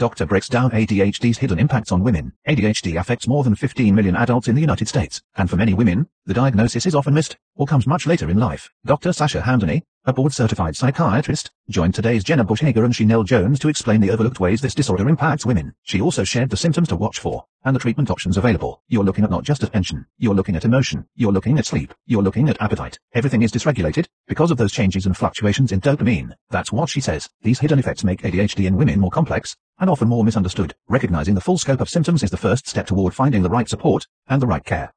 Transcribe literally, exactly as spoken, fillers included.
Doctor breaks down A D H D's hidden impacts on women. A D H D affects more than fifteen million adults in the United States, and for many women, the diagnosis is often missed, or comes much later in life. Doctor Sasha Hamdani, a board-certified psychiatrist, joined today's Jenna Bush Hager and Chanel Jones to explain the overlooked ways this disorder impacts women. She also shared the symptoms to watch for, and the treatment options available. You're looking at not just attention, you're looking at emotion, you're looking at sleep, you're looking at appetite. Everything is dysregulated, because of those changes and fluctuations in dopamine. That's what she says. These hidden effects make A D H D in women more complex, and often more misunderstood. Recognizing the full scope of symptoms is the first step toward finding the right support, and the right care.